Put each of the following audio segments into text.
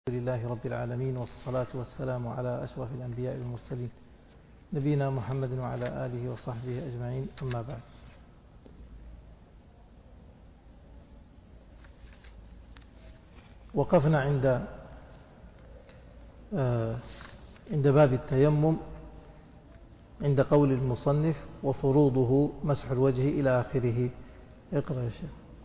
الحمد لله رب العالمين، والصلاة والسلام على أشرف الأنبياء والمرسلين نبينا محمد وعلى آله وصحبه أجمعين، أما بعد. وقفنا عند باب التيمم عند قول المصنف وفروضه مسح الوجه إلى آخره. اقرأ يا شيخ.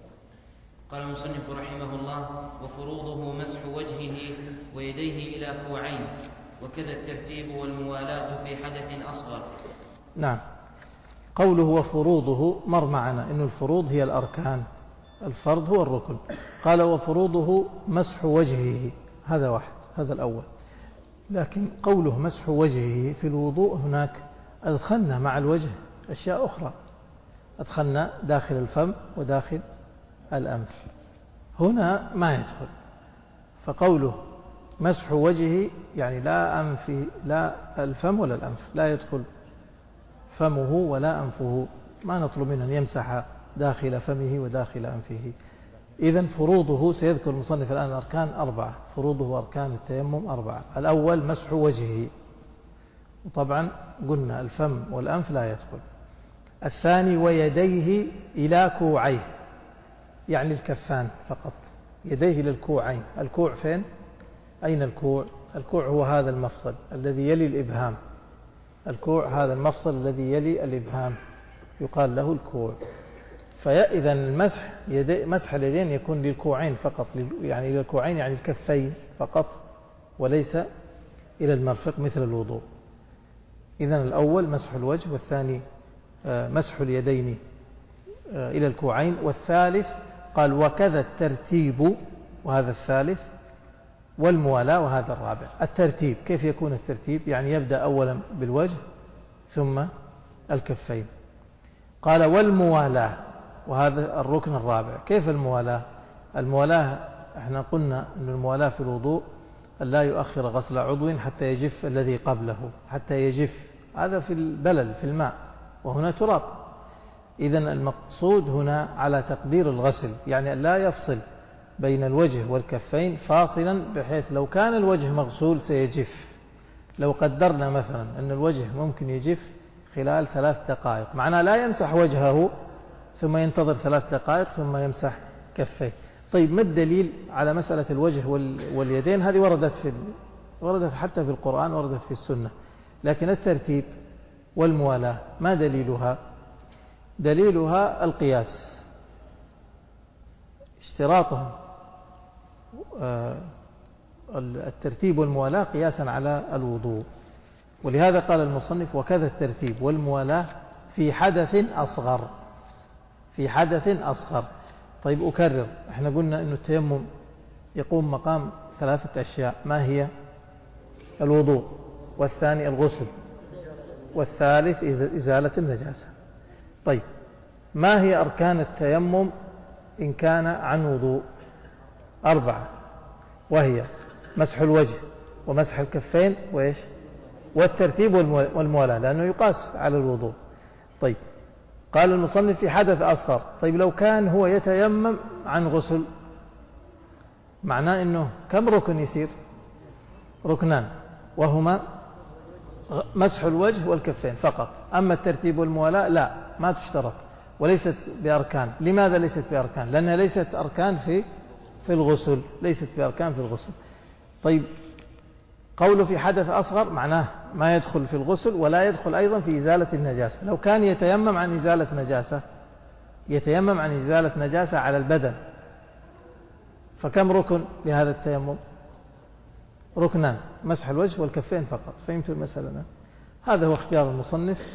قال المصنف رحمه الله: وفروضه مسح وجهه ويديه إلى كوعين، وكذا الترتيب والموالاة في حدث أصغر. نعم، قوله وفروضه مر معنا إن الفروض هي الأركان، الفرض هو الركن. قال وفروضه مسح وجهه، هذا واحد، هذا الأول. لكن قوله مسح وجهه في الوضوء هناك أدخلنا مع الوجه أشياء أخرى، أدخلنا داخل الفم وداخل الأنف، هنا ما يدخل. فقوله مسح وجهه يعني لا أنف، لا الفم ولا الأنف، لا يدخل فمه ولا أنفه، ما نطلب منه أن يمسح داخل فمه وداخل أنفه. إذن فروضه سيذكر المصنف الآن أركان 4، فروضه أركان التيمم 4. الأول مسح وجهه، وطبعا قلنا الفم والأنف لا يدخل. الثاني ويديه إلى كوعيه، يعني الكفان فقط، يديه للكوعين. الكوع فين؟ أين الكوع؟ الكوع هو هذا المفصل الذي يلي الإبهام، الكوع هذا المفصل الذي يلي الإبهام يقال له الكوع. فإذا المسح مسح اليدين يكون للكوعين فقط، يعني إلى الكوعين يعني الكفين فقط، وليس إلى المرفق مثل الوضوء. إذن الأول مسح الوجه، والثاني مسح اليدين إلى الكوعين، والثالث قال وكذا الترتيب، وهذا الثالث، والموالاة، وهذا الرابع. الترتيب كيف يكون الترتيب؟ يعني يبدأ أولا بالوجه ثم الكفين. قال والموالاة، وهذا الركن الرابع. كيف الموالاة؟ الموالاة احنا قلنا أن الموالاة في الوضوء أن لا يؤخر غسل عضو حتى يجف الذي قبله، حتى يجف، هذا في البلل في الماء، وهنا تراب. إذن المقصود هنا على تقدير الغسل، يعني أن لا يفصل بين الوجه والكفين فاصلا بحيث لو كان الوجه مغسول سيجف. لو قدرنا مثلا أن الوجه ممكن يجف خلال 3 دقائق، معناه لا يمسح وجهه ثم ينتظر 3 دقائق ثم يمسح كفيه. طيب ما الدليل على مسألة الوجه واليدين؟ هذه وردت حتى في القرآن، وردت في السنة. لكن الترتيب والموالاة ما دليلها؟ دليلها القياس، اشتراطهم الترتيب والموالاة قياسا على الوضوء. ولهذا قال المصنف وكذا الترتيب والموالاة في حدث أصغر، في حدث أصغر. طيب أكرر، احنا قلنا أن التيمم يقوم مقام 3 أشياء، ما هي؟ الوضوء، والثاني الغسل، والثالث إزالة النجاسة. طيب ما هي أركان التيمم إن كان عن وضوء؟ 4، وهي مسح الوجه ومسح الكفين وإيش؟ والترتيب والموالاة، لأنه يقاس على الوضوء. طيب قال المصنف في حدث أصغر. طيب لو كان هو يتيمم عن غسل، معناه أنه كم ركن يصير؟ ركنان، وهما مسح الوجه والكفين فقط. أما الترتيب والموالاة لا، ما تشترط وليست بأركان. لماذا ليست بأركان؟ لأنها ليست أركان في الغسل، ليست بأركان في الغسل. طيب قوله في حدث أصغر معناه ما يدخل في الغسل ولا يدخل أيضا في إزالة النجاسة. لو كان يتيمم عن إزالة نجاسة، يتيمم عن إزالة نجاسة على البدن، فكم ركن لهذا التيمم؟ ركنان، مسح الوجه والكفين فقط. فهمت المسألة؟ هذا هو اختيار المصنف،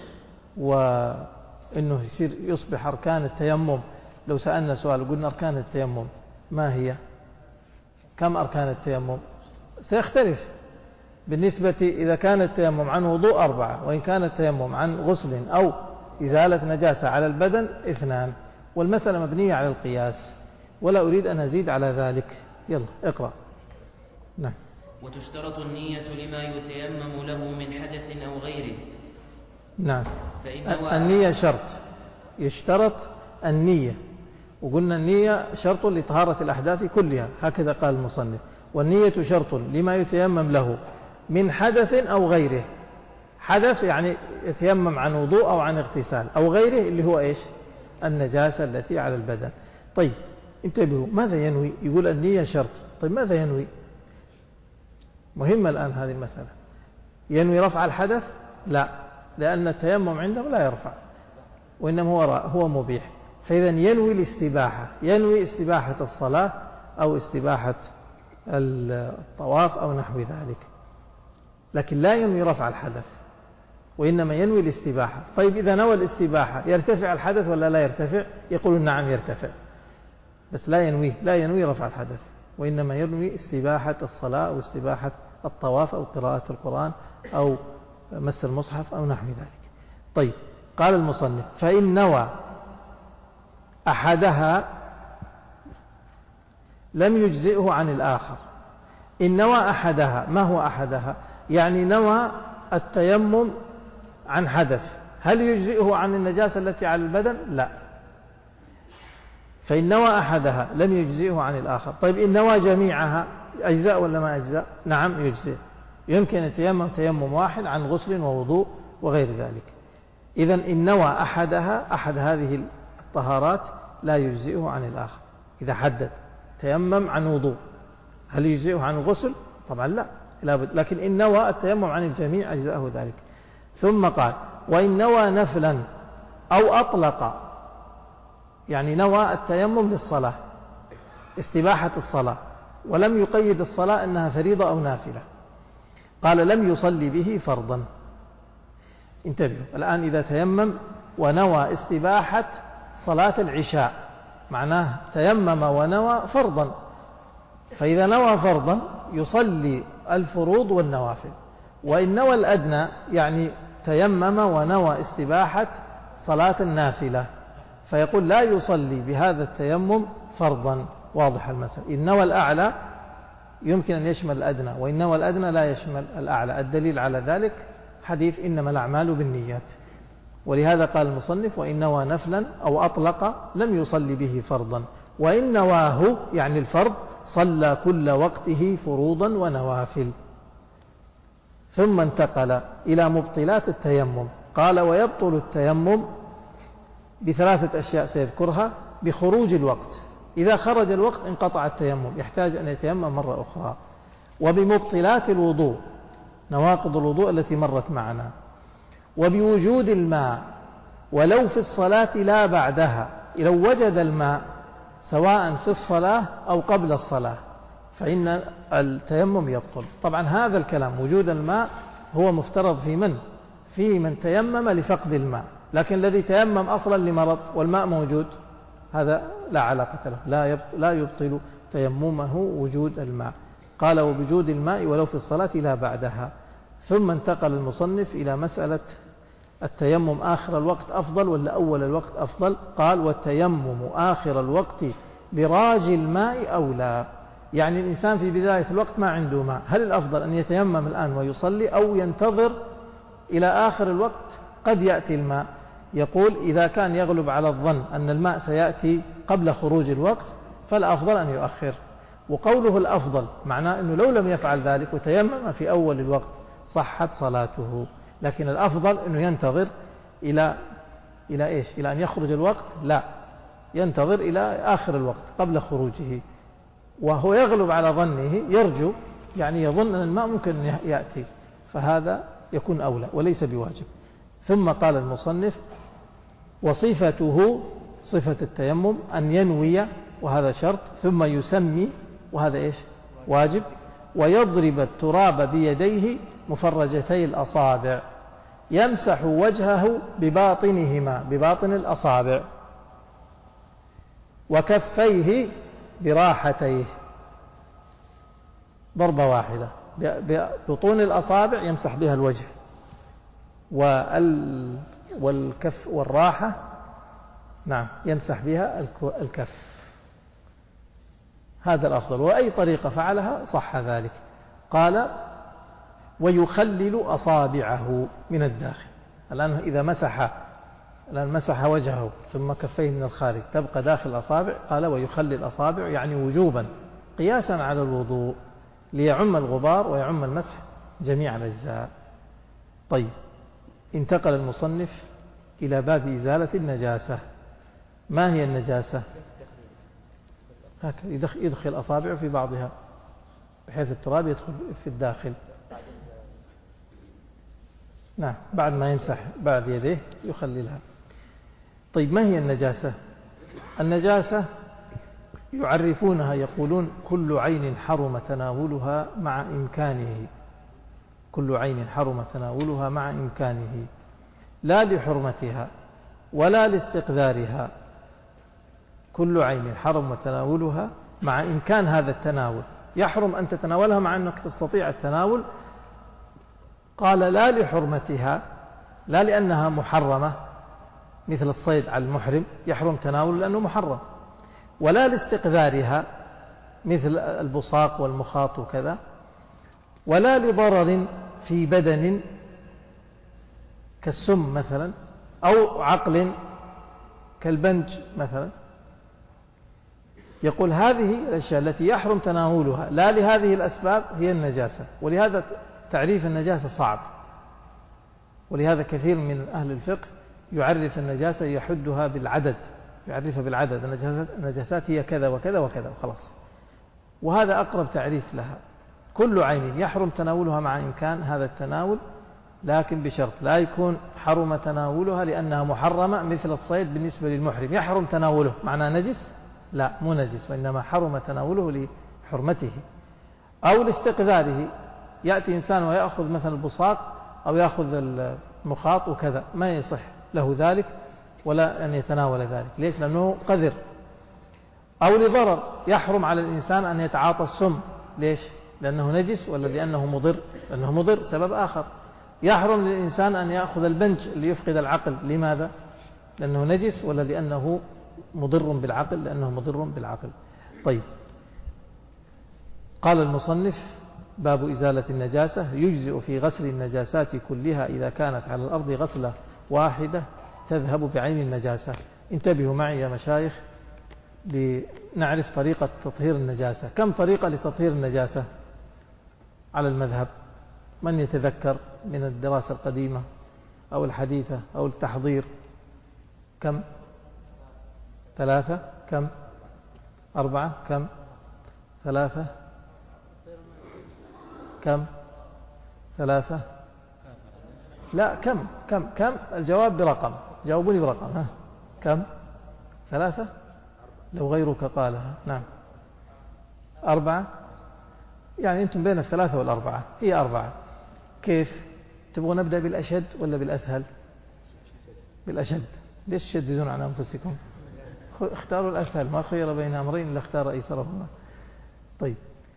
وإنه يصبح أركان التيمم. لو سألنا سؤال قلنا أركان التيمم ما هي؟ كم أركان التيمم؟ سيختلف بالنسبة إذا كان التيمم عن وضوء 4، وإن كان التيمم عن غسل أو إزالة نجاسة على البدن 2. والمسألة مبنية على القياس، ولا أريد أن أزيد على ذلك. يلا اقرأ. نعم. وتشترط النية لما يتيمم له من حدث أو غيره. نعم، النية شرط، يشترط النية، وقلنا النية شرط لطهارة الأحداث كلها، هكذا قال المصنف. والنية شرط لما يتيمم له من حدث أو غيره. حدث يعني يتيمم عن وضوء أو عن اغتسال، أو غيره اللي هو إيش؟ النجاسة التي على البدن. طيب انتبهوا، ماذا ينوي؟ يقول النية شرط. طيب ماذا ينوي؟ مهمة الآن هذه المسألة. ينوي رفع الحدث؟ لا، لأن التيمم عنده لا يرفع، وإنما هو مبيح. فإذا ينوي الاستباحة، ينوي استباحة الصلاة أو استباحة الطواف أو نحو ذلك، لكن لا ينوي رفع الحدث، وإنما ينوي الاستباحة. طيب إذا نوى الاستباحة يرتفع الحدث ولا لا يرتفع؟ يقول نعم يرتفع، بس لا ينوي رفع الحدث، وإنما ينوي استباحة الصلاة أو استباحة الطواف أو قراءة القرآن أو مس المصحف أو نحو ذلك. طيب قال المصنف: فإن نوى أحدها لم يجزئه عن الآخر. إن نوى أحدها، ما هو أحدها؟ يعني نوى التيمم عن حدث، هل يجزئه عن النجاسة التي على البدن؟ لا. فإن نوى أحدها لم يجزئه عن الآخر. طيب إن نوى جميعها أجزاء ولا ما أجزاء؟ نعم يجزئ، يمكن يتيمم تيمم واحد عن غسل ووضوء وغير ذلك. إذن إن نوى أحدها، أحد هذه الطهارات، لا يجزئه عن الآخر. إذا حدد تيمم عن وضوء، هل يجزئه عن الغسل؟ طبعا لا، لابد. لكن إن نوى التيمم عن الجميع أجزأه ذلك. ثم قال: وإن نوى نفلا أو أطلق، يعني نوى التيمم للصلاة، استباحة الصلاة، ولم يقيد الصلاة أنها فريضة أو نافلة، قال: لم يصلي به فرضا. انتبهوا الآن، إذا تيمم ونوى استباحة صلاة العشاء، معناه تيمم ونوى فرضا، فإذا نوى فرضا يصلي الفروض والنوافل. وإن نوى الأدنى، يعني تيمم ونوى استباحة صلاة النافلة، فيقول لا يصلي بهذا التيمم فرضا. واضح المسألة. إن نوى الأعلى يمكن أن يشمل الأدنى، وإن نوى الأدنى لا يشمل الأعلى. الدليل على ذلك حديث إنما الأعمال بالنيات. ولهذا قال المصنف: وإن نوى نفلا أو أطلق لم يصلي به فرضا، وإن نواه يعني الفرض صلى كل وقته فروضا ونوافل. ثم انتقل إلى مبطلات التيمم، قال: ويبطل التيمم بثلاثة أشياء سيذكرها: بخروج الوقت، إذا خرج الوقت انقطع التيمم، يحتاج أن يتيمم مرة أخرى. وبمبطلات الوضوء، نواقض الوضوء التي مرت معنا. وبوجود الماء ولو في الصلاة لا بعدها، لو وجد الماء سواء في الصلاة أو قبل الصلاة فإن التيمم يبطل. طبعا هذا الكلام وجود الماء هو مفترض في من تيمم لفقد الماء، لكن الذي تيمم أصلا لمرض والماء موجود، هذا لا علاقة له، لا يبطل تيممه وجود الماء. قال: وبوجود الماء ولو في الصلاة لا بعدها. ثم انتقل المصنف إلى مسألة التيمم آخر الوقت أفضل ولا أول الوقت أفضل؟ قال: والتيمم آخر الوقت لراجي الماء أولى. يعني الإنسان في بداية الوقت ما عنده ماء، هل الأفضل أن يتيمم الآن ويصلي أو ينتظر إلى آخر الوقت قد يأتي الماء؟ يقول: إذا كان يغلب على الظن أن الماء سيأتي قبل خروج الوقت فالأفضل أن يؤخر. وقوله الأفضل معناه أنه لو لم يفعل ذلك وتيمم في أول الوقت صحت صلاته، لكن الأفضل أنه ينتظر إلى إيش؟ إلى أن يخرج الوقت؟ لا، ينتظر إلى آخر الوقت قبل خروجه، وهو يغلب على ظنه، يرجو، يعني يظن أن الماء ممكن أن يأتي، فهذا يكون أولى وليس بواجب. ثم قال المصنف: وصفته، صفة التيمم أن ينوي، وهذا شرط، ثم يسمي، وهذا إيش؟ واجب، ويضرب التراب بيديه مفرجتي الأصابع، يمسح وجهه بباطنهما، بباطن الأصابع، وكفيه براحتيه، ضربة واحدة، ببطون الأصابع يمسح بها الوجه، والكف والراحة نعم يمسح بها الكف، هذا الأفضل. وأي طريقة فعلها صح ذلك. قال: ويخلل أصابعه من الداخل. الآن إذا مسح وجهه ثم كفيه من الخارج تبقى داخل الأصابع. قال: ويخلل أصابع، يعني وجوبا قياسا على الوضوء. ليعم الغبار ويعم المسح جميع الأجزاء. طيب، انتقل المصنف إلى باب إزالة النجاسة. ما هي النجاسة؟ هكذا يدخل أصابعه في بعضها بحيث التراب يدخل في الداخل. نعم، بعد ما يمسح بعد يديه يخللها. طيب، ما هي النجاسة؟ النجاسة يعرفونها يقولون كل عين حرم تناولها مع إمكانه، كل عين حرم تناولها مع إمكانه، لا لحرمتها ولا لاستقذارها. كل عين حرم تناولها مع إمكان هذا التناول، يحرم أن تتناولها مع أنك تستطيع التناول. قال لا لحرمتها، لا لأنها محرمة مثل الصيد على المحرم يحرم تناول لأنه محرم، ولا لاستقذارها مثل البصاق والمخاط وكذا، ولا لضرر في بدن كالسم مثلا، أو عقل كالبنج مثلا. يقول هذه الأشياء التي يحرم تناولها لا لهذه الأسباب هي النجاسة. ولهذا تعريف النجاسة صعب، ولهذا كثير من أهل الفقه يعرف النجاسة يحدها بالعدد، يعرفها بالعدد، النجاسات هي كذا وكذا وكذا وخلاص. وهذا أقرب تعريف لها. كل عين يحرم تناولها مع إمكان هذا التناول، لكن بشرط لا يكون حرم تناولها لأنها محرمة مثل الصيد بالنسبة للمحرم يحرم تناوله معناه نجس؟ لا، مو نجس، وإنما حرم تناوله لحرمته. أو لاستقذاره، يأتي إنسان ويأخذ مثلا البصاق أو يأخذ المخاط وكذا، ما يصح له ذلك ولا أن يتناول ذلك. ليش؟ لأنه قذر. أو لضرر، يحرم على الإنسان أن يتعاطى السم. ليش؟ لأنه نجس ولا لأنه مضر؟ لأنه مضر، سبب آخر. يحرم للإنسان أن يأخذ البنج ليفقد العقل. لماذا؟ لأنه نجس ولا لأنه مضر بالعقل؟ لأنه مضر بالعقل. طيب، قال المصنف باب إزالة النجاسة. يجزئ في غسل النجاسات كلها إذا كانت على الأرض غسلة واحدة تذهب بعين النجاسة. انتبهوا معي يا مشايخ لنعرف طريقة تطهير النجاسة. كم طريقة لتطهير النجاسة على المذهب؟ من يتذكر من الدراسة القديمة أو الحديثة أو التحضير؟ كم؟ 3؟ كم؟ 4؟ كم؟ 3؟ كم؟ 3؟ لا، كم؟ كم؟ كم؟ الجواب برقم، جاوبوني برقم. ها، كم؟ 3؟ لو غيرك قالها. نعم، 4. يعني أنتم بين 3 و4. هي 4. كيف؟ تبغون نبدأ بالأشد ولا بالأسهل؟ بالأشد. ليش تشددون على أنفسكم؟ اختاروا الأسهل، ما خير بين أمرين إلا اختار أيسرهما. طيب،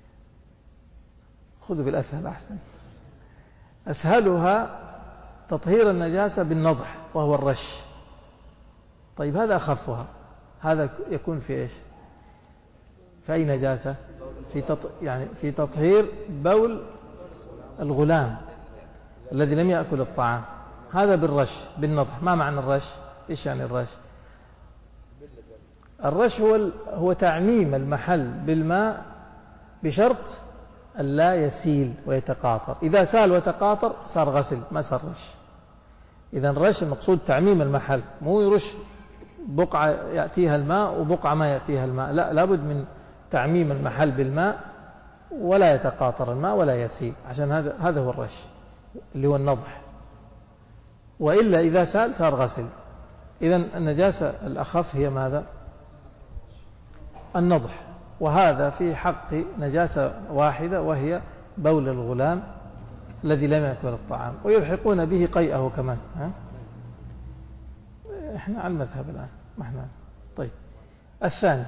خذوا بالأسهل أحسن. أسهلها تطهير النجاسة بالنضح وهو الرش. طيب، هذا هذا يكون في إيش؟ في أي نجاسة؟ يعني في تطهير بول الغلام الذي لم يأكل الطعام، هذا بالرش بالنضح. ما معنى الرش؟ إيش يعني الرش؟ الرش هو تعميم المحل بالماء بشرط أن لا يسيل ويتقاطر. إذا سال وتقاطر صار غسل، ما صار رش. إذا الرش المقصود تعميم المحل، مو يرش بقعة يأتيها الماء وبقعة ما يأتيها الماء، لا، لابد من تعميم المحل بالماء ولا يتقاطر الماء ولا يسيل، عشان هذا هو الرش اللي هو النضح. وإلا إذا سال صار غسل. إذا النجاسة الأخف هي ماذا؟ النضح. وهذا في حق نجاسة واحدة وهي بول الغلام الذي لم يأكل الطعام، ويلحقون به قيئه كمان. احنا على المذهب الآن، ما احنا. طيب، الثاني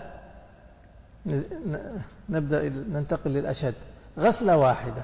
نبدأ ننتقل للأشد. غسلة واحدة.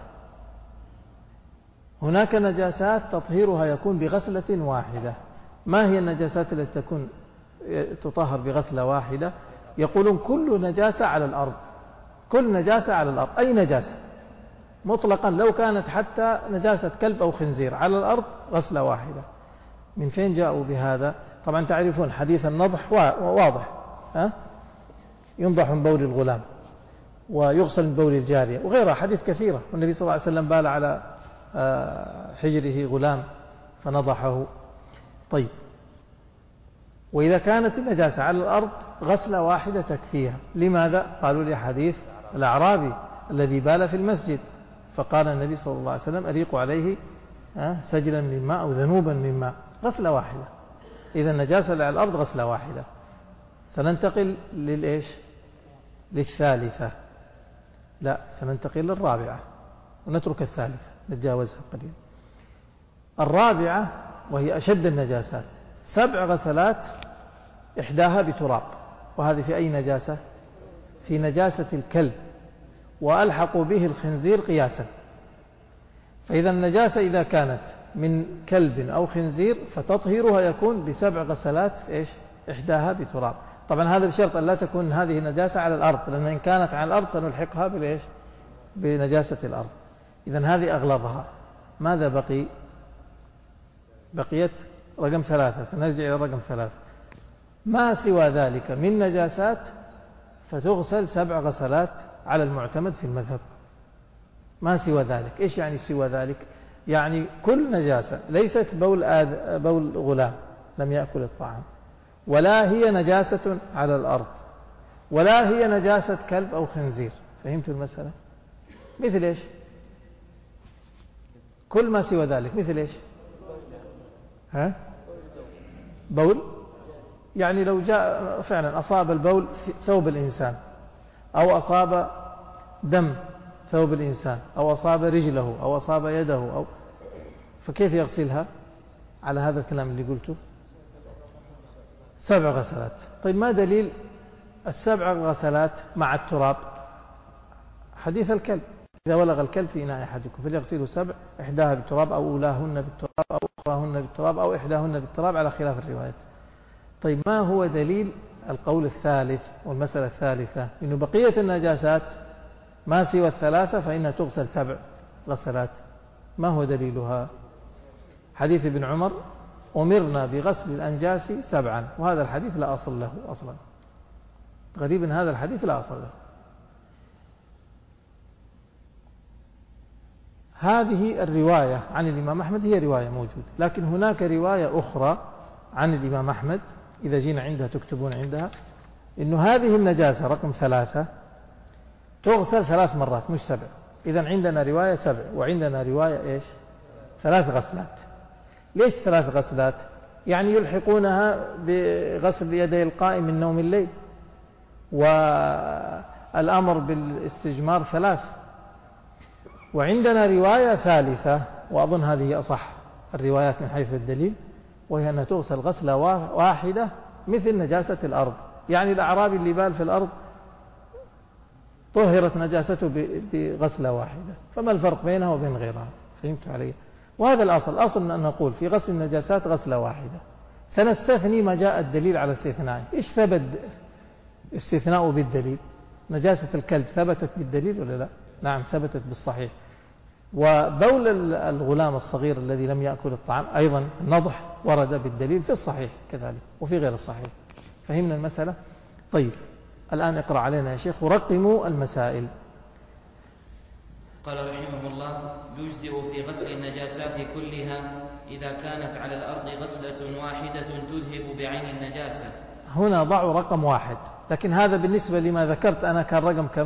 هناك نجاسات تطهيرها يكون بغسلة واحدة. ما هي النجاسات التي تطهر بغسلة واحدة؟ يقولون كل نجاسة على الأرض. كل نجاسة على الأرض، أي نجاسة مطلقا، لو كانت حتى نجاسة كلب أو خنزير على الأرض غسلة واحدة. من فين جاءوا بهذا؟ طبعا تعرفون حديث النضح واضح، ينضح من بول الغلام، ويغسل من بول الجارية وغيرها حديث كثيرة. والنبي صلى الله عليه وسلم بال على حجره غلام فنضحه. طيب، وإذا كانت النجاسة على الأرض غسلة واحدة تكفيها. لماذا؟ قالوا لحديث الأعرابي الذي بال في المسجد، فقال النبي صلى الله عليه وسلم أريق عليه سجلا من ماء أو ذنوبا من ماء. غسلة واحدة. إذا النجاسة على الأرض غسلة واحدة. سننتقل للإيش؟ للثالثة. لا، سننتقل للرابعة ونترك الثالثة نتجاوزها قليلا. الرابعة وهي أشد النجاسات 7 غسلات إحداها بتراب. وهذه في أي نجاسة؟ في نجاسة الكلب، وألحقوا به الخنزير قياسا. فإذا النجاسة إذا كانت من كلب أو خنزير فتطهيرها يكون ب7 غسلات إيش؟ إحداها بتراب. طبعا هذا بشرط أن لا تكون هذه النجاسة على الأرض، لأن إن كانت على الأرض سنلحقها بالإيش؟ بنجاسة الأرض. إذن هذه أغلظها. ماذا بقي؟ بقيت رقم 3. سنرجع إلى رقم 3. ما سوى ذلك من نجاسات فتغسل 7 غسلات على المعتمد في المذهب. ما سوى ذلك. إيش يعني سوى ذلك؟ يعني كل نجاسة ليست بول غلام لم يأكل الطعام، ولا هي نجاسة على الأرض، ولا هي نجاسة كلب أو خنزير. فهمت المسألة؟ مثل إيش؟ كل ما سوى ذلك مثل إيش؟ بول. يعني لو جاء فعلا أصاب البول في ثوب الإنسان، أو أصاب دم ثوب الإنسان، أو أصاب رجله، أو أصاب يده، فكيف يغسلها على هذا الكلام اللي قلته؟ 7 غسلات. طيب، ما دليل 7 غسلات مع التراب؟ حديث الكلب: إذا ولغ الكلب في إناء أحدكم فليغسله 7 إحداها بالتراب أو أولاهن بالتراب أو أخراهن بالتراب أو إحداهن بالتراب على خلاف الروايات. طيب، ما هو دليل القول الثالث والمسألة الثالثة إنه بقية النجاسات ما سوى 3 فإنها تغسل 7 غسلات؟ ما هو دليلها؟ حديث ابن عمر: أمرنا بغسل الأنجاس 7. وهذا الحديث لا أصل له أصلا. غريب أن هذا الحديث لا أصل له. هذه الرواية عن الإمام أحمد هي رواية موجودة، لكن هناك رواية أخرى عن الإمام أحمد إذا جينا عندها تكتبون عندها إنه هذه النجاسة رقم 3 تغسل 3 مرات مش 7. إذن عندنا رواية 7 وعندنا رواية إيش؟ 3 غسلات. ليش 3 غسلات؟ يعني يلحقونها بغسل يدي القائم من نوم الليل، والأمر بالاستجمار 3. وعندنا رواية ثالثة وأظن هذه أصح الروايات من حيث الدليل، وهي أنها تغسل غسلة واحدة مثل نجاسة الأرض. يعني الأعرابي اللي بال في الأرض طهرت نجاسته بغسلة واحدة، فما الفرق بينها وبين غيرها؟ فهمت علي؟ وهذا الأصل أن نقول في غسل النجاسات غسلة واحدة. سنستثني ما جاء الدليل على استثنائه. إيش ثبت استثناء بالدليل؟ نجاسة الكلب ثبتت بالدليل ولا لا؟ نعم، ثبتت بالصحيح. وبول الغلام الصغير الذي لم يأكل الطعام أيضا النضح ورد بالدليل في الصحيح كذلك وفي غير الصحيح. فهمنا المسألة؟ طيب، الآن اقرأ علينا يا شيخ ورقموا المسائل. قال رحمه الله: يجزئ في غسل النجاسات كلها إذا كانت على الأرض غسلة واحدة تذهب بعين النجاسة. هنا ضعوا رقم 1، لكن هذا بالنسبة لما ذكرت أنا كان رقم كم؟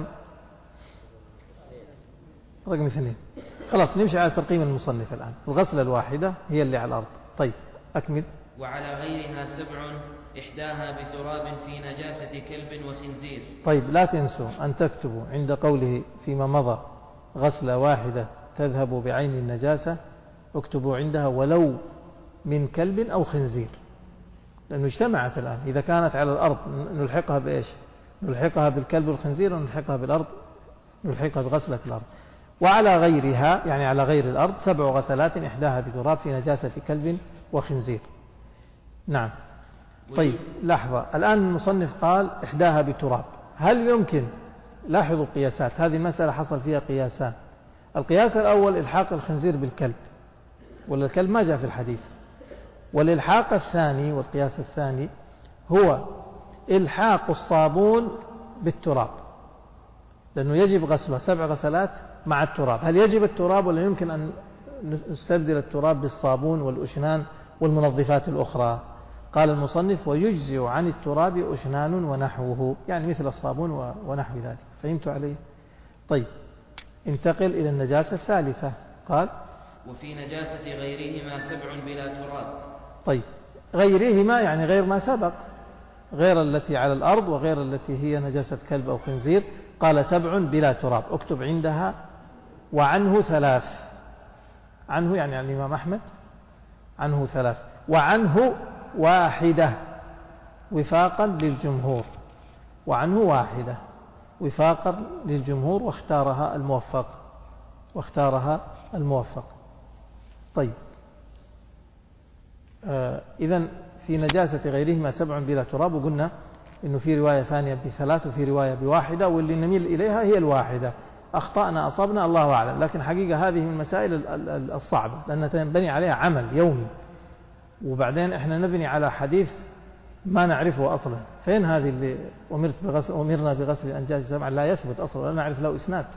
رقم 2. خلاص نمشي على ترقيم المصنف الآن. الغسلة الواحدة هي اللي على الأرض. طيب، أكمل. وعلى غيرها 7 إحداها بتراب في نجاسة كلب وخنزير. طيب، لا تنسوا أن تكتبوا عند قوله فيما مضى غسلة واحدة تذهب بعين النجاسة، اكتبوا عندها ولو من كلب أو خنزير، لأنه اجتمعت الآن. إذا كانت على الأرض نلحقها بإيش؟ نلحقها بالكلب والخنزير، ونلحقها بالأرض نلحقها بغسلة الأرض. وعلى غيرها يعني على غير الأرض 7 غسلات إحداها بتراب في نجاسة كلب وخنزير. نعم. طيب، لحظة. الآن المصنف قال إحداها بتراب. هل يمكن، لاحظوا القياسات، هذه المسألة حصل فيها قياسان. القياس الأول إلحاق الخنزير بالكلب، ولا الكلب ما جاء في الحديث. والإلحاق الثاني والقياس الثاني هو إلحاق الصابون بالتراب. لأنه يجب غسلها 7 غسلات مع التراب. هل يجب التراب ولا يمكن أن نستبدل التراب بالصابون والأشنان والمنظفات الأخرى؟ قال المصنف ويجزئ عن التراب أشنان ونحوه، يعني مثل الصابون ونحو ذلك. فهمت عليه؟ طيب انتقل إلى النجاسة الثالثة. قال وفي نجاسة غيرهما 7 بلا تراب. طيب غيرهما يعني غير ما سبق، غير التي على الأرض وغير التي هي نجاسة كلب أو خنزير. قال 7 بلا تراب، اكتب عندها وعنه 3. عنه يعني عن الإمام أحمد، عنه 3، وعنه 1 وفاقا للجمهور، وعنه 1 وفاقا للجمهور واختارها الموفق. طيب إذن في نجاسة غيرهما 7 بلا تراب، وقلنا إنه في رواية ثانية ب3 وفي رواية ب1، واللي نميل إليها هي 1. أخطأنا أصبنا الله أعلم، لكن حقيقة هذه من المسائل الصعبة لأنها تنبني عليها عمل يومي، وبعدين إحنا نبني على حديث ما نعرفه أصلا. فين هذه اللي أمرنا بغسل الأنجاز 7 لا يثبت أصلا ولا نعرف له إسناد؟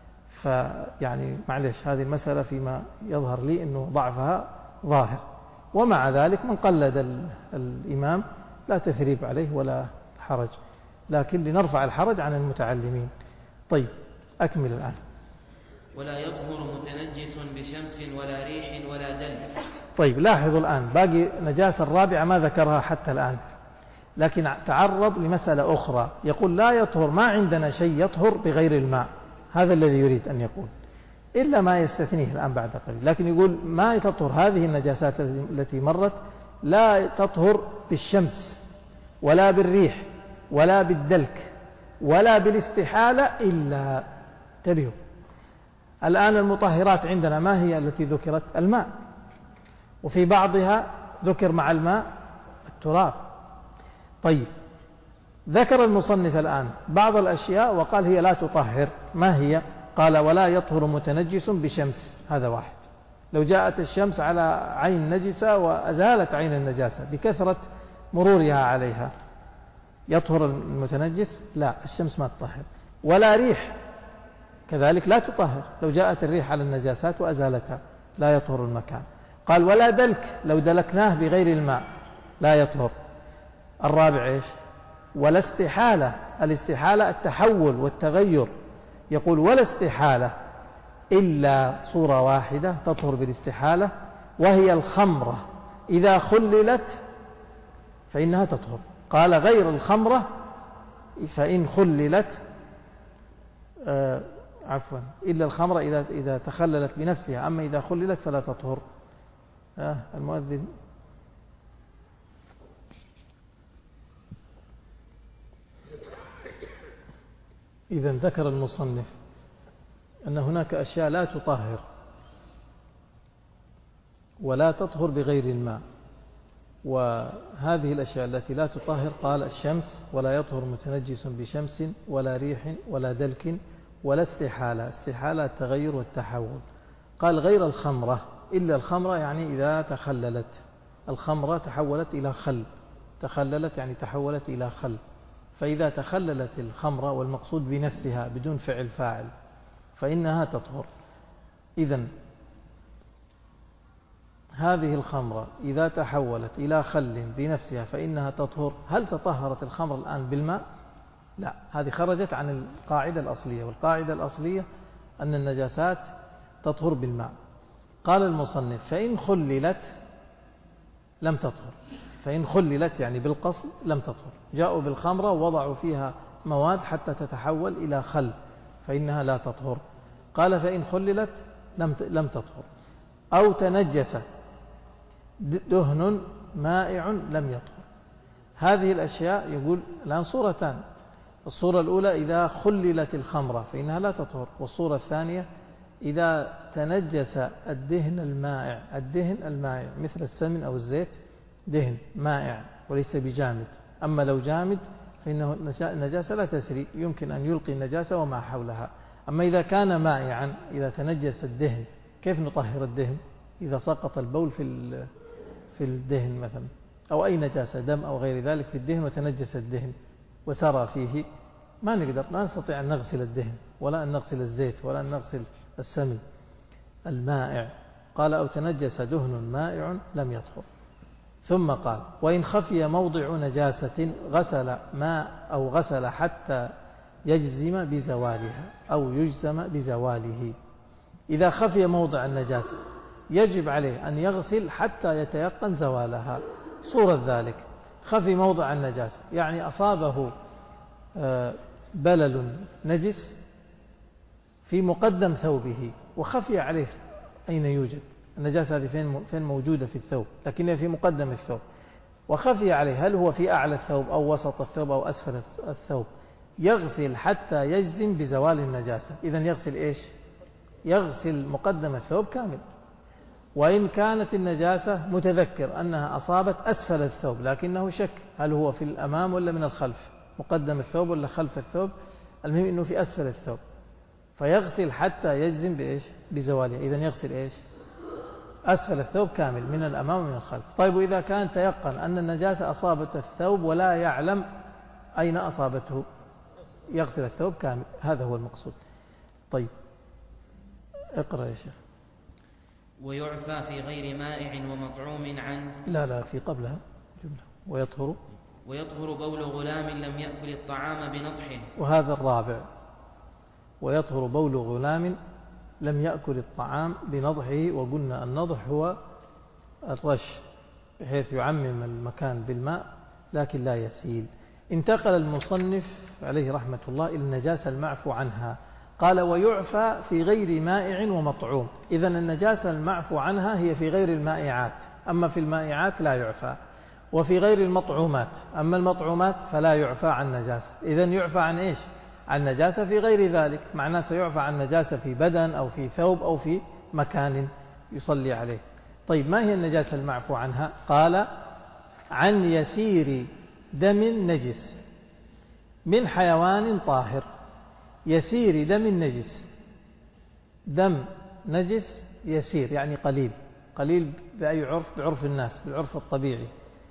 فيعني معلش هذه المسألة فيما يظهر لي أنه ضعفها ظاهر، ومع ذلك من قلد الإمام لا تثريب عليه ولا حرج، لكن لنرفع الحرج عن المتعلمين. طيب أكمل الآن. ولا يطهر متنجس بشمس ولا ريح ولا دلك. طيب لاحظوا الآن باقي نجاسة الرابعة ما ذكرها حتى الآن، لكن تعرض لمسألة أخرى. يقول لا يطهر، ما عندنا شيء يطهر بغير الماء، هذا الذي يريد أن يقول، إلا ما يستثنيه الآن بعد قليل. لكن يقول ما تطهر هذه النجاسات التي مرت، لا تطهر بالشمس ولا بالريح ولا بالدلك ولا بالاستحالة إلا. انتبهوا الآن المطهرات عندنا ما هي التي ذكرت؟ الماء، وفي بعضها ذكر مع الماء التراب. طيب ذكر المصنف الآن بعض الأشياء وقال هي لا تطهر. ما هي؟ قال ولا يطهر متنجس بشمس. هذا واحد، لو جاءت الشمس على عين نجسة وأزالت عين النجاسة بكثرة مرورها عليها يطهر المتنجس؟ لا، الشمس ما تطهر. ولا ريح كذلك لا تطهر، لو جاءت الريح على النجاسات وأزالتها لا يطهر المكان. قال ولا دلك، لو دلكناه بغير الماء لا يطهر. الرابع إيش؟ ولا استحالة. الاستحالة التحول والتغير. يقول ولا استحالة إلا صورة واحدة تطهر بالاستحالة، وهي الخمرة إذا خللت فإنها تطهر. قال غير الخمرة فإن خللت إلا الخمرة إذا تخللت بنفسها، أما إذا خللت فلا تطهر. المؤذن إذا ذكر المصنف أن هناك أشياء لا تطهر ولا تطهر بغير الماء، وهذه الأشياء التي لا تطهر قال الشمس، ولا يطهر متنجس بشمس ولا ريح ولا دلك ولا استحالة. استحالة التغير والتحول. قال غير الخمرة، إلا الخمرة يعني إذا تخللت. الخمرة تحولت إلى خل، تخللت يعني تحولت إلى خل، فإذا تخللت الخمرة والمقصود بنفسها بدون فعل فاعل فإنها تطهر. إذن هذه الخمرة إذا تحولت إلى خل بنفسها فإنها تطهر. هل تطهرت الخمر الآن بالماء؟ لا، هذه خرجت عن القاعدة الأصلية، والقاعدة الأصلية أن النجاسات تطهر بالماء. قال المصنف فإن خللت لم تطهر. فإن خللت يعني بالقصد لم تطهر. جاءوا بالخمرة ووضعوا فيها مواد حتى تتحول إلى خل فإنها لا تطهر. قال فإن خللت لم تطهر. أو تنجس دهن مائع لم يطهر. هذه الأشياء يقول الآن صورتان. الصورة الأولى إذا خللت الخمرة فإنها لا تطهر، والصورة الثانية إذا تنجس الدهن المائع. الدهن المائع مثل السمن أو الزيت دهن مائع وليس بجامد، أما لو جامد فإنه النجاسة لا تسري، يمكن أن يلقي النجاسة وما حولها. أما إذا كان مائعا، إذا تنجس الدهن، كيف نطهر الدهن؟ إذا سقط البول في الدهن مثلا، أو أي نجاسة دم أو غير ذلك في الدهن وتنجس الدهن وسرى فيه، ما نقدر، ما نستطيع أن نغسل الدهن ولا أن نغسل الزيت ولا أن نغسل السمن المائع. قال أو تنجس دهن مائع لم يطهر. ثم قال وإن خفي موضع نجاسة غسل ماء أو غسل حتى يجزم بزوالها أو يجزم بزواله. إذا خفي موضع النجاسة يجب عليه أن يغسل حتى يتيقن زوالها. صورة ذلك خفي موضع النجاسة يعني أصابه بلل نجس في مقدم ثوبه وخفي عليه أين يوجد النجاسة هذه، فين موجودة في الثوب، لكنها في مقدم الثوب وخفي عليه هل هو في أعلى الثوب أو وسط الثوب أو أسفل الثوب. يغسل حتى يجزم بزوال النجاسة. إذن يغسل إيش؟ يغسل مقدم الثوب كامل. وإن كانت النجاسة متذكر أنها أصابت أسفل الثوب لكنه شك هل هو في الأمام ولا من الخلف، مقدم الثوب ولا خلف الثوب، المهم أنه في أسفل الثوب، فيغسل حتى يجزم بإيش؟ بزواله. إذن يغسل إيش؟ أسفل الثوب كامل من الأمام ومن الخلف. طيب وإذا كان تيقن أن النجاسة أصابت الثوب ولا يعلم أين أصابته يغسل الثوب كامل. هذا هو المقصود. طيب اقرأ يا شيخ. ويعفى في غير مائع ومطعوم عن لا في قبلها جملة ويطهر بول غلام لم يأكل الطعام بنضحه. وهذا الرابع ويطهر بول غلام لم يأكل الطعام بنضحه. وقلنا النضح هو الرش بحيث يعمم المكان بالماء لكن لا يسيل. انتقل المصنف عليه رحمة الله إلى النجاسة المعفو عنها. قال ويعفى في غير مائع ومطعوم. إذن النجاسة المعفو عنها هي في غير المائعات، أما في المائعات لا يعفى. وفي غير المطعومات، أما المطعومات فلا يعفى عن نجاسة. إذن يعفى عن إيش؟ عن نجاسة في غير ذلك، معناه سيعفى عن نجاسة في بدن أو في ثوب أو في مكان يصلي عليه. طيب ما هي النجاسة المعفو عنها؟ قال عن يسير دم نجس من حيوان طاهر. يسير دم نجس، دم نجس يسير يعني قليل بأي عرف؟ بعرف الناس، بالعرف الطبيعي،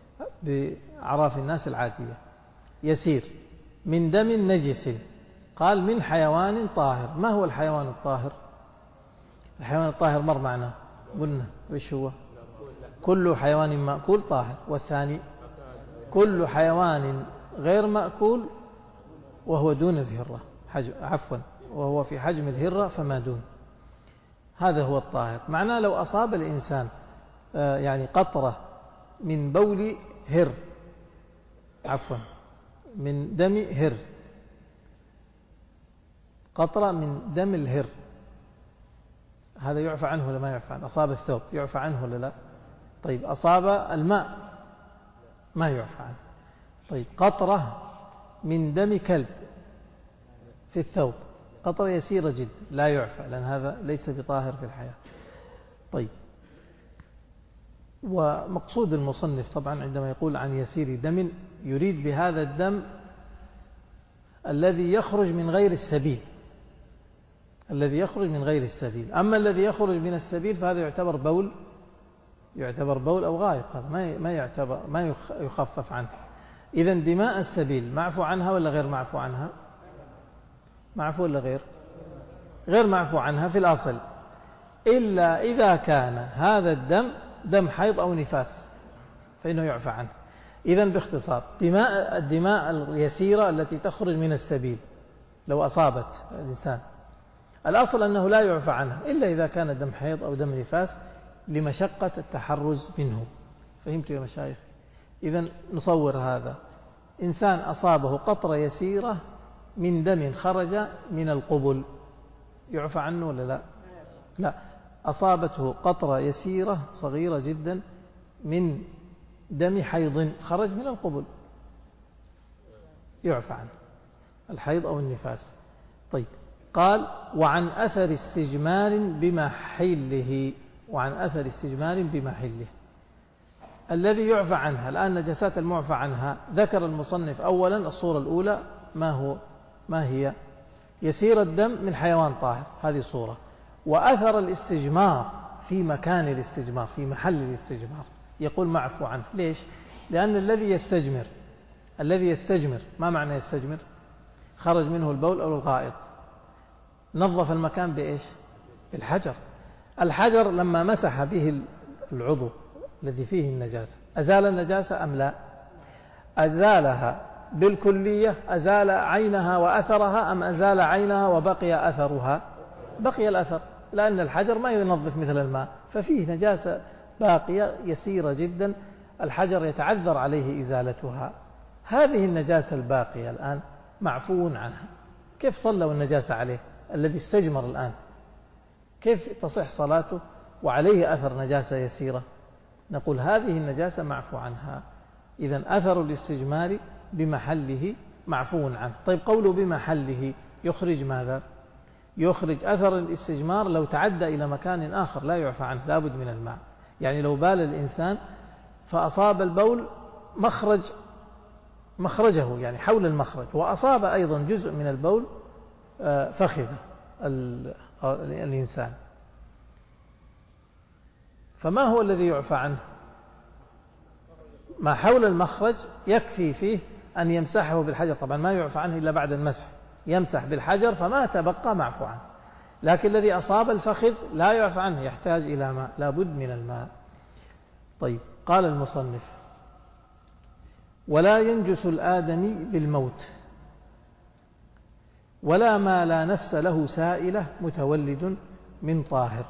بأعراف الناس العادية. يسير من دم نجس. قال من حيوان طاهر. ما هو الحيوان الطاهر؟ الحيوان الطاهر مر معنا قلنا وش هو؟ كل حيوان مأكول طاهر. والثاني كل حيوان غير مأكول وهو دون الهرة، وهو في حجم الهرة فما دون، هذا هو الطاهر. معناه لو أصاب الإنسان يعني قطرة من بول هر من دم هر، قطرة من دم الهر، هذا يعفى عنه ولا ما يعفى عنه؟ أصاب الثوب يعفى عنه ولا لا؟ طيب أصاب الماء ما يعفى عنه. طيب قطرة من دم كلب في الثوب، قطرة يسيرة جدا لا يعفى لأن هذا ليس بطاهر في الحياة. طيب ومقصود المصنف طبعا عندما يقول عن يسير دم يريد بهذا الدم الذي يخرج من غير السبيل، الذي يخرج من غير السبيل. أما الذي يخرج من السبيل فهذا يعتبر بول أو غائط، هذا ما يخفف عنه. إذن دماء السبيل معفو عنها ولا غير معفو عنها؟ معفو ولا غير معفو عنها في الأصل، إلا إذا كان هذا الدم دم حيض أو نفاس فإنه يعفى عنه. إذن باختصار الدماء اليسيرة التي تخرج من السبيل لو أصابت الإنسان الأصل أنه لا يعفى عنها إلا إذا كان دم حيض أو دم نفاس لمشقة التحرز منه. فهمت يا مشايخ؟ إذن نصور هذا إنسان أصابه قطرة يسيرة من دم خرج من القبل، يعفى عنه ولا لا؟ أصابته قطرة يسيرة صغيرة جدا من دم حيض خرج من القبل، يعفى عنه الحيض أو النفاس. طيب قال وعن أثر استجمار بمحله. الذي يعفى عنها الآن نجاسات المعفى عنها ذكر المصنف أولا الصورة الأولى ما هي؟ يسير الدم من حيوان طاهر، هذه صورة. وأثر الاستجمار في مكان الاستجمار، في محل الاستجمار، يقول معفو عنه. ليش؟ لأن الذي يستجمر ما معنى يستجمر؟ خرج منه البول أو الغائط، نظف المكان بإيش؟ بالحجر. الحجر لما مسح به العضو الذي فيه النجاسة أزال النجاسة أم لا؟ أزالها بالكلية، أزال عينها وأثرها، أم أزال عينها وبقي أثرها؟ بقي الأثر، لأن الحجر ما ينظف مثل الماء، ففيه نجاسة باقية يسيرة جدا الحجر يتعذر عليه إزالتها. هذه النجاسة الباقية الآن معفو عنها، كيف صلى والنجاسة عليه الذي استجمر الآن؟ كيف تصح صلاته وعليه أثر نجاسة يسيرة؟ نقول هذه النجاسة معفو عنها. إذن أثر الاستجمار بمحله معفو عنه. طيب قوله بمحله يخرج ماذا؟ يخرج أثر الاستجمار لو تعدى إلى مكان آخر لا يعفى عنه، لابد من الماء. يعني لو بال الإنسان فأصاب البول مخرجه، يعني حول المخرج، وأصاب أيضا جزء من البول فخذه الإنسان، فما هو الذي يعفى عنه؟ ما حول المخرج يكفي فيه أن يمسحه بالحجر، طبعا ما يعفى عنه إلا بعد المسح، يمسح بالحجر فما تبقى معفو عنه. لكن الذي أصاب الفخذ لا يعفى عنه، يحتاج إلى ماء، لابد من الماء. طيب قال المصنف: ولا ينجس الآدمي بالموت ولا ما لا نفس له سائلة متولد من طاهر.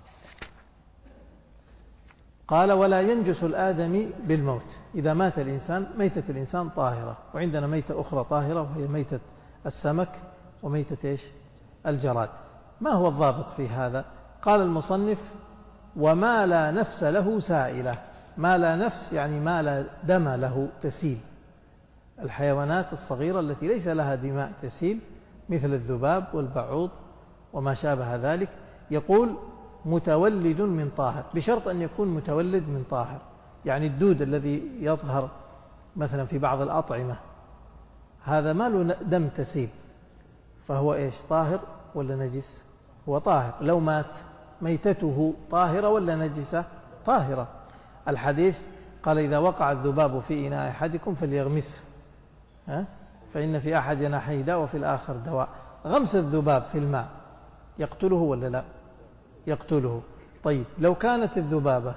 قال: ولا ينجس الآدمي بالموت، إذا مات الإنسان ميتة الإنسان طاهرة، وعندنا ميتة أخرى طاهرة وهي ميتة السمك وميتة إيش؟ الجراد. ما هو الضابط في هذا؟ قال المصنف: وما لا نفس له سائلة. ما لا نفس يعني ما لا دم له تسيل، الحيوانات الصغيرة التي ليس لها دماء تسيل مثل الذباب والبعوض وما شابه ذلك. يقول متولد من طاهر، بشرط أن يكون متولد من طاهر. يعني الدود الذي يظهر مثلا في بعض الأطعمة هذا ما له دم تسيل، فهو إيش؟ طاهر ولا نجس؟ هو طاهر. لو مات ميتته طاهرة ولا نجسة؟ طاهرة. الحديث قال: إذا وقع الذباب في إناء أحدكم فليغمسه، فإن في أحد جناحيه داء وفي الآخر دواء. غمس الذباب في الماء يقتله ولا لا؟ يقتله. طيب لو كانت الذبابة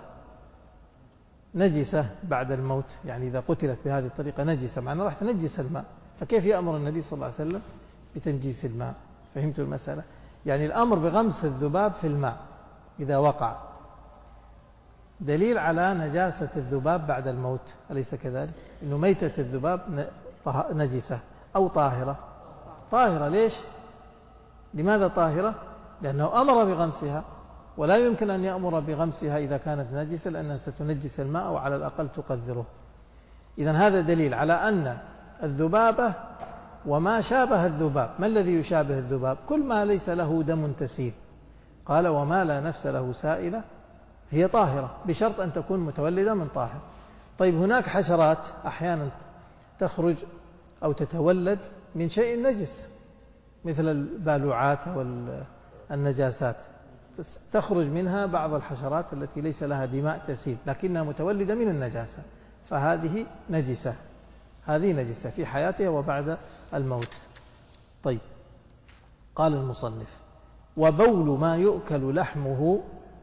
نجسة بعد الموت، يعني إذا قتلت بهذه الطريقة نجسة، معناه راح تنجس الماء، فكيف يأمر النبي صلى الله عليه وسلم بتنجيس الماء؟ فهمتوا المسألة؟ يعني الأمر بغمس الذباب في الماء إذا وقع دليل على نجاسة الذباب بعد الموت، أليس كذلك؟ إنه ميتة الذباب نجسة أو طاهرة؟ طاهرة. ليش؟ لماذا طاهرة؟ لأنه أمر بغمسها، ولا يمكن أن يأمر بغمسها إذا كانت نجسة، لأنها ستنجس الماء أو على الأقل تقذره. إذن هذا دليل على أن الذبابة وما شابه الذباب. ما الذي يشابه الذباب؟ كل ما ليس له دم تسيل. قال: وما لا نفس له سائلة، هي طاهرة بشرط أن تكون متولدة من طاهر. طيب هناك حشرات أحيانا تخرج أو تتولد من شيء نجس مثل البالوعات والنجاسات، تخرج منها بعض الحشرات التي ليس لها دماء تسيل لكنها متولدة من النجاسة، فهذه نجسة، هذه نجسة في حياتها وبعد الموت. طيب قال المصنف: وبول ما يؤكل لحمه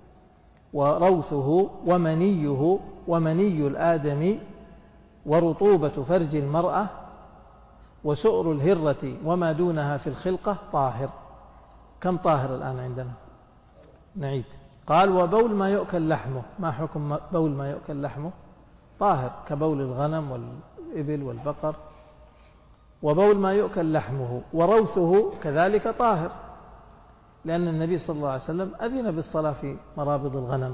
وروثه ومنيه ومني الآدم ورطوبة فرج المرأة وسؤر الهرة وما دونها في الخلقة طاهر. كم طاهر الآن عندنا؟ نعيد. قال: وبول ما يؤكل لحمه. ما حكم بول ما يؤكل لحمه؟ طاهر، كبول الغنم والإبل والبقر. وبول ما يؤكل لحمه وروثه كذلك طاهر، لأن النبي صلى الله عليه وسلم أذن بالصلاة في مرابض الغنم،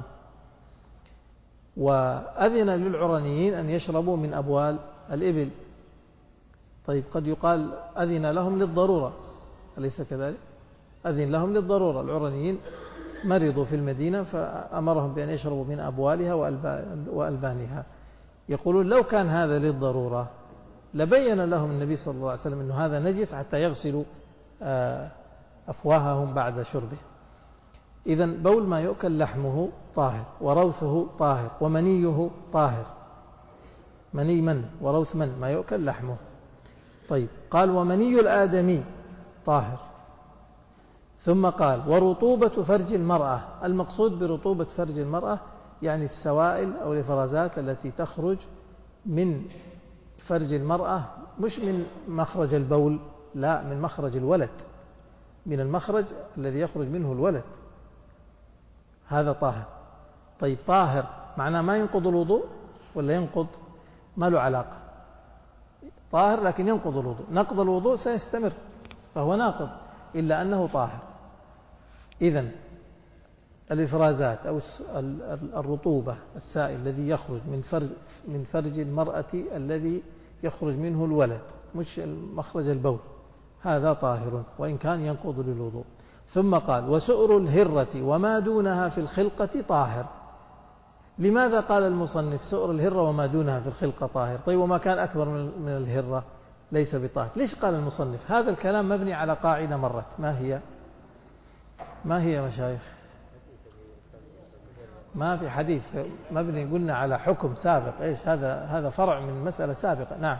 وأذن للعرنيين أن يشربوا من أبوال الإبل. طيب قد يقال أذن لهم للضرورة، أليس كذلك؟ أذن لهم للضرورة، العرنيين مرضوا في المدينة فأمرهم بأن يشربوا من أبوالها وألبانها. يقولون لو كان هذا للضرورة لبين لهم النبي صلى الله عليه وسلم أنه هذا نجس حتى يغسلوا أفواههم بعد شربه. إذن بول ما يؤكل لحمه طاهر، وروثه طاهر، ومنيه طاهر. مني من وروث من؟ ما يؤكل لحمه. طيب قال ومني الآدمي طاهر. ثم قال ورطوبة فرج المرأة. المقصود برطوبة فرج المرأة يعني السوائل أو الإفرازات التي تخرج من فرج المرأة، مش من مخرج البول، لا، من مخرج الولد، من المخرج الذي يخرج منه الولد، هذا طاهر. طيب طاهر معناه ما ينقض الوضوء ولا ينقض؟ ما له علاقة، طاهر لكن ينقض الوضوء، نقض الوضوء سيستمر فهو ناقض إلا أنه طاهر. إذن الإفرازات أو الرطوبة، السائل الذي يخرج من فرج المرأة الذي يخرج منه الولد، مش مخرج البول، هذا طاهر وإن كان ينقض للوضوء. ثم قال وسؤر الهرة وما دونها في الخلقة طاهر. لماذا قال المصنف سؤر الهرة وما دونها في الخلقة طاهر؟ طيب وما كان أكبر من الهرة ليس بطاهر. ليش قال المصنف هذا الكلام؟ مبني على قاعدة مرت، ما هي مشايخ؟ ما في حديث مبني، قلنا على حكم سابق. إيش هذا فرع من مسألة سابقة. نعم،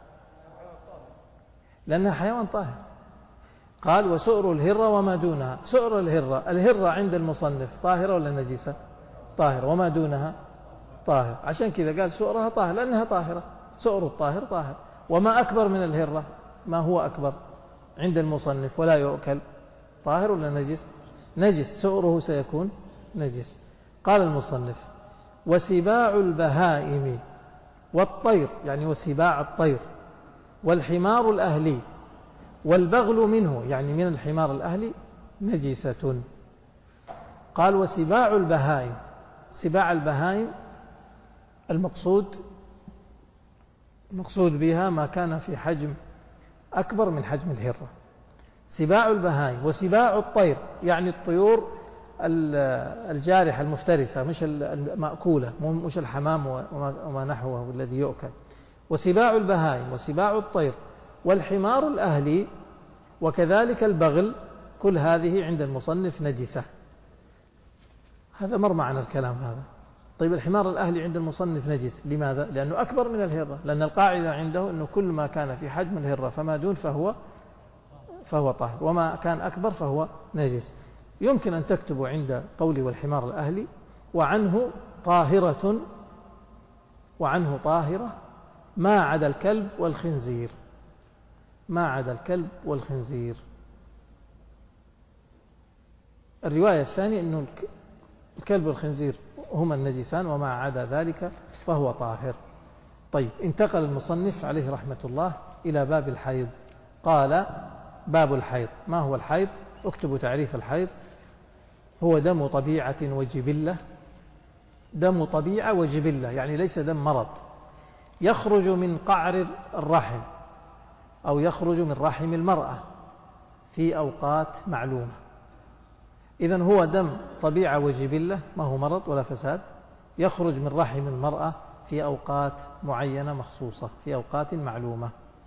لأنها حيوان طاهر. قال وسؤر الهرة وما دونها. سؤر الهرة عند المصنف طاهرة ولا نجسة؟ طاهرة. وما دونها طاهر، عشان كذا قال سؤرها طاهر لأنها طاهرة. سؤر الطاهر طاهر. وما أكبر من الهرة، ما هو أكبر عند المصنف ولا يؤكل، طاهر ولا نجس؟ نجس، سؤره سيكون نجس. قال المصنف وسباع البهائم والطير، يعني وسباع الطير، والحمار الأهلي والبغل منه، يعني من الحمار الأهلي، نجسة. قال وسباع البهائم. سباع البهائم المقصود بها ما كان في حجم أكبر من حجم الهرة، سباع البهائم. وسباع الطير يعني الطيور الجارحة المفترسة، مش المأكولة، مش الحمام وما نحوه الذي يؤكل. وسباع البهائم وسباع الطير والحمار الأهلي وكذلك البغل، كل هذه عند المصنف نجسة. هذا مر معنا الكلام هذا. طيب الحمار الأهلي عند المصنف نجس، لماذا؟ لأنه أكبر من الهرة، لأن القاعدة عنده أنه كل ما كان في حجم الهرة فما دون فهو طاهر، وما كان أكبر فهو نجس. يمكن أن تكتبوا عند قولي والحمار الأهلي وعنه طاهرة ما عدا الكلب والخنزير، ما عدا الكلب والخنزير. الرواية الثانية أنه الكلب والخنزير هما النجسان وما عدا ذلك فهو طاهر. طيب انتقل المصنف عليه رحمة الله إلى باب الحيض. قال باب الحيض. ما هو الحيض؟ اكتبوا تعريف الحيض: هو دم طبيعة وجبلة، دم طبيعة وجبلة، يعني ليس دم مرض، يخرج من قعر الرحم أو يخرج من رحم المرأة في أوقات معلومة. إذن هو دم طبيعة وجبلة، ما هو مرض ولا فساد، يخرج من رحم المرأة في أوقات معينة مخصوصة، في أوقات معلومة.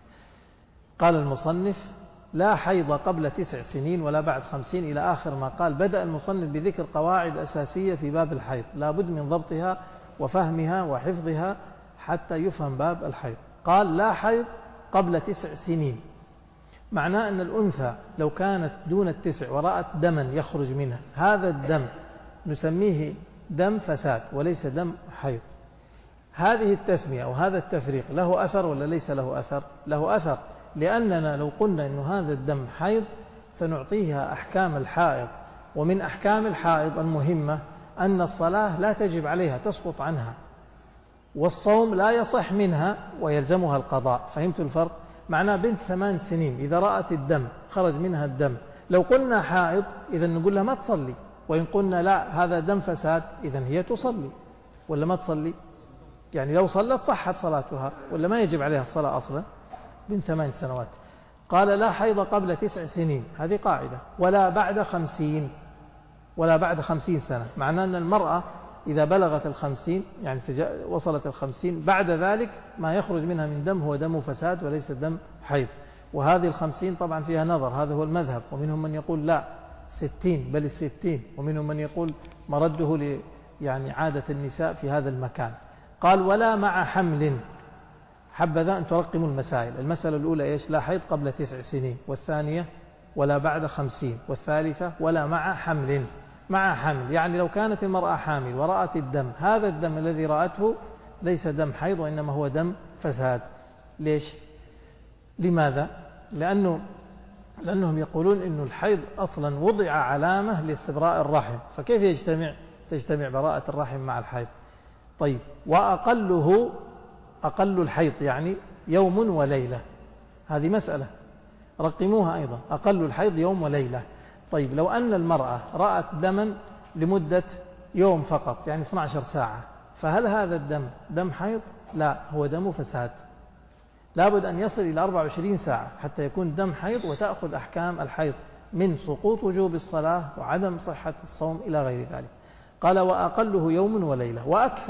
قال المصنف لا حيض قبل 9 سنين ولا بعد 50 إلى آخر ما قال. بدأ المصنف بذكر قواعد أساسية في باب الحيض لا بد من ضبطها وفهمها وحفظها حتى يفهم باب الحيض. قال لا حيض قبل 9 سنين، معناه أن الأنثى لو كانت دون 9 ورأت دما يخرج منها، هذا الدم نسميه دم فساد وليس دم حيض. هذه التسمية أو هذا التفريق له أثر ولا ليس له أثر؟ له أثر، لأننا لو قلنا أن هذا الدم حيض سنعطيها أحكام الحائض، ومن أحكام الحائض المهمة أن الصلاة لا تجب عليها، تسقط عنها، والصوم لا يصح منها ويلزمها القضاء. فهمت الفرق؟ معناه بنت 8 سنين إذا رأت الدم خرج منها الدم، لو قلنا حائض إذا نقول لها ما تصلي، وإن قلنا لا هذا دم فساد إذا هي تصلي ولا ما تصلي؟ يعني لو صلت صحت صلاتها ولا ما يجب عليها الصلاة أصلا؟ بنت 8 سنوات. قال لا حيض قبل 9 سنين، هذه قاعدة، ولا بعد 50، ولا بعد 50 سنة. معناه أن المرأة إذا بلغت 50 يعني وصلت 50 بعد ذلك ما يخرج منها من دم هو دم فساد وليس دم حيض. وهذه 50 طبعا فيها نظر، هذا هو المذهب، ومنهم من يقول لا 60 بل 60، ومنهم من يقول مرده يعني عادة النساء في هذا المكان. قال ولا مع حمل. حبذا أن ترقموا المسائل. المسألة الأولى إيش؟ لا حيض قبل 9 سنين، والثانية ولا بعد 50، والثالثة ولا مع حمل. مع حمل يعني لو كانت المرأة حامل ورأت الدم، هذا الدم الذي رأته ليس دم حيض وإنما هو دم فساد. ليش؟ لماذا؟ لأنهم يقولون إن الحيض أصلا وضع علامة لاستبراء الرحم، فكيف تجتمع براءة الرحم مع الحيض؟ طيب، أقل الحيض يعني يوم وليلة، هذه مسألة رقموها أيضا، أقل الحيض يوم وليلة. طيب، لو أن المرأة رأت دما لمدة يوم فقط يعني 12 ساعة، فهل هذا الدم دم حيض؟ لا، هو دم فساد، لابد أن يصل إلى 24 ساعة حتى يكون دم حيض وتأخذ أحكام الحيض من سقوط وجوب الصلاة وعدم صحة الصوم إلى غير ذلك. قال وأقله يوم وليلة،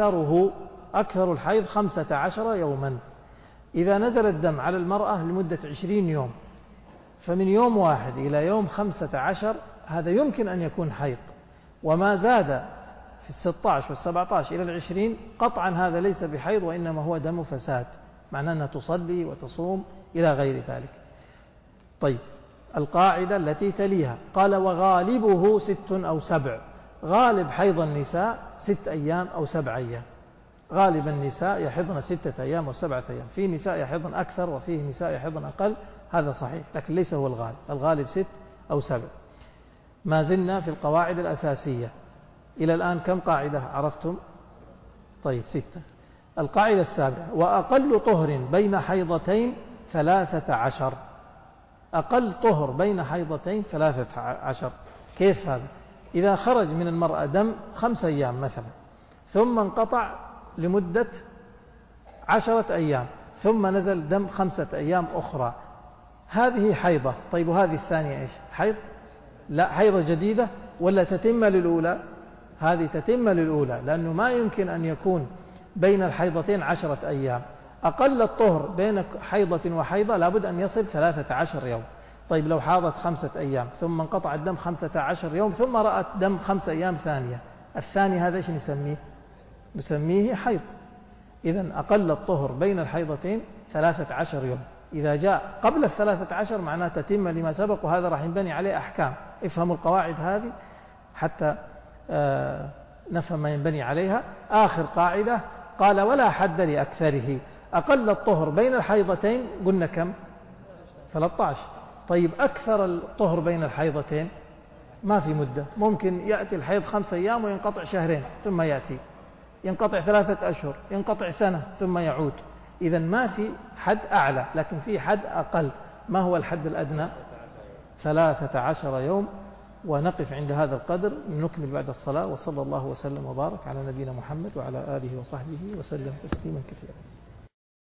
أكثر الحيض 15 يوما. إذا نزل الدم على المرأة لمدة 20 يوم، فمن يوم 1 إلى يوم 15 هذا يمكن أن يكون حيض، وما زاد في 16 وال17 إلى 20 قطعا هذا ليس بحيض وإنما هو دم فساد، معناه أنها تصلي وتصوم إلى غير ذلك. طيب، القاعدة التي تليها قال وغالبه 6 أو 7. غالب حيض النساء 6 أيام أو 7 أيام. غالب النساء يحضن 6 أيام أو 7 أيام، في نساء يحضن أكثر وفيه نساء يحضن أقل، هذا صحيح، لكن ليس هو الغالب. الغالب 6 أو 7. ما زلنا في القواعد الأساسية. إلى الآن كم قاعدة عرفتم؟ طيب، 6. القاعدة السابعة وأقل طهر بين حيضتين 13. أقل طهر بين حيضتين 13. كيف هذا؟ إذا خرج من المرأة دم 5 أيام مثلا، ثم انقطع لمدة 10 أيام، ثم نزل دم 5 أيام أخرى، هذه حيضة. طيب، وهذه الثانية إيش؟ حيض؟ لا، حيضة جديدة ولا تتم للأولى؟ هذه تتم للأولى، لأنه ما يمكن أن يكون بين الحيضتين 10 أيام. أقل الطهر بين حيضة وحيضة لابد أن يصل 13 يوم. طيب، لو حاضت 5 أيام ثم انقطع الدم 15 يوم ثم رأت دم 5 أيام ثانية، الثاني هذا إيش نسميه حيض. إذن أقل الطهر بين الحيضتين 13 يوم. إذا جاء قبل 13 معناه تتم لما سبق، وهذا راح ينبني عليه أحكام. افهموا القواعد هذه حتى نفهم ما ينبني عليها. آخر قاعدة قال ولا حد لأكثره. أقل الطهر بين الحيضتين قلنا كم؟ 13. طيب، أكثر الطهر بين الحيضتين ما في مدة، ممكن يأتي الحيض 5 أيام وينقطع 2 ثم يأتي، ينقطع 3 أشهر، ينقطع 1 سنة ثم يعود. إذن ما في حد أعلى، لكن في حد أقل. ما هو الحد الأدنى؟ 13 يوم. ونقف عند هذا القدر، نكمل بعد الصلاة. وصلى الله وسلم وبارك على نبينا محمد وعلى آله وصحبه وسلم تسليما كثيرا.